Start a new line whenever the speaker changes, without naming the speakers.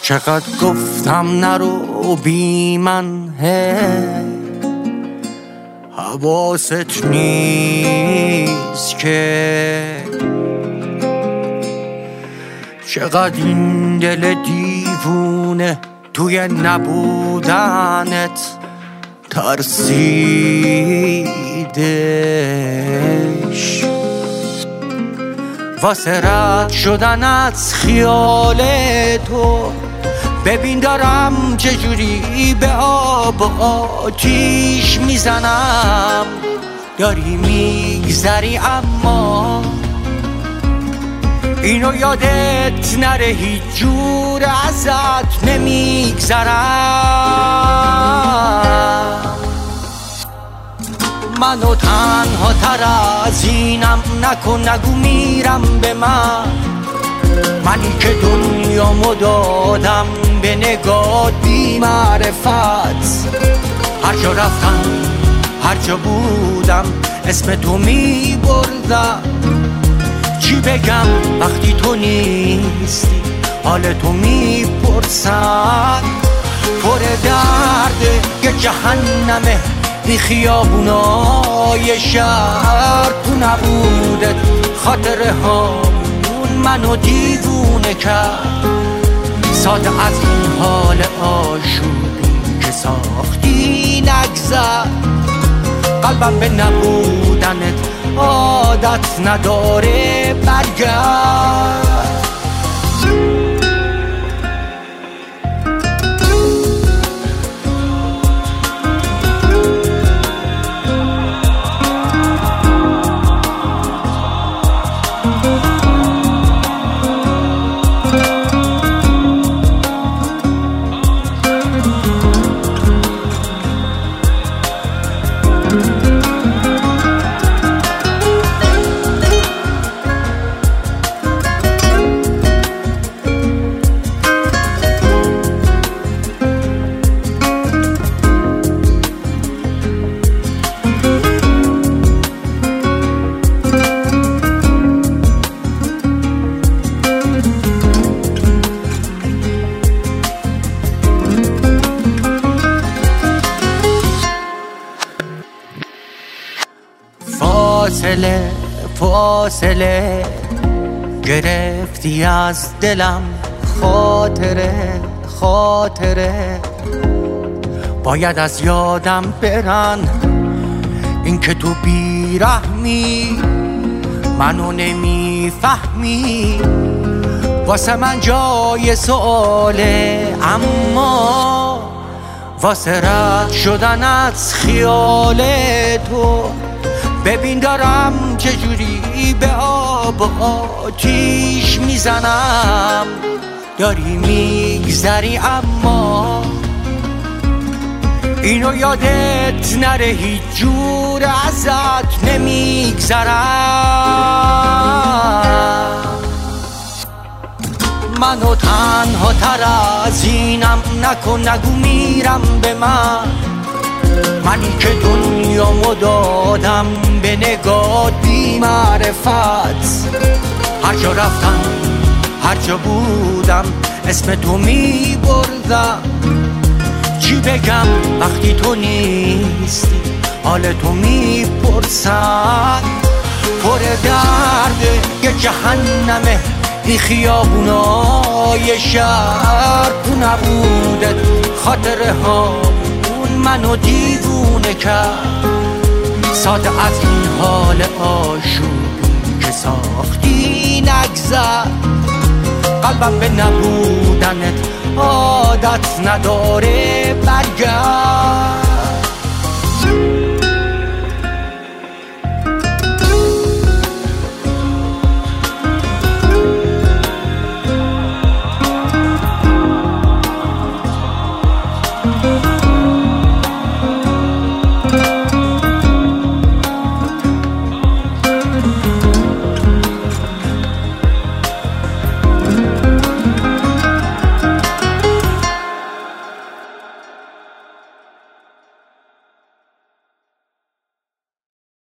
چقدر گفتم نرو بی من، حواست نیست که چقدر این دل دیوونه توی نبودنت ترسیدش. واسه رد شدن از خیال تو ببین دارم چجوری به آب و آتیش میزنم. داری میگذری اما اینو یادت نره، هیچ جور ازت نمیگذرم. منو تنها تر از اینم نکن، نگو میرم به منی که دنیامو دادم به نگاه بی معرفت. هر جا رفتم هر جا بودم اسم تو می بردم. چی بگم وقتی تو نیستی، حال تو می پرسم. پر درده یه جهنمه بی خیابونای شهر. تو نبوده خاطره هامون منو دیوونه کرد. ساده از این حال آشوبی که ساختی نگذر. قلبم به نبودنت عادت نداره، برگرد. فاصله گرفتی از دلم، خاطره باید از یادم برن. این که تو بیرحمی منو نمیفهمی، واسه من جای سؤاله. اما واسه رد شدن از خیال تو ببین دارم چجوری به آب و آتیش میزنم. داری میگذری اما اینو یادت نره، هیچ جور ازت نمیگذرم. منو تنها تر از اینم نکن، نگو میرم به منی که دنیامو دادم به نگاه بی معرفت. هر جا رفتم هر جا بودم اسم تو می بردم. چی بگم وقتی تو نیستی، حال تو می پرسم. پر درده یه جهنمه بی خیابونای شهر. تو نبوده خاطره هامون منو دیوونه کرد. ساده از این حال آشوبی که ساختی نگذر. قلبم به نبودنت عادت نداره، برگرد.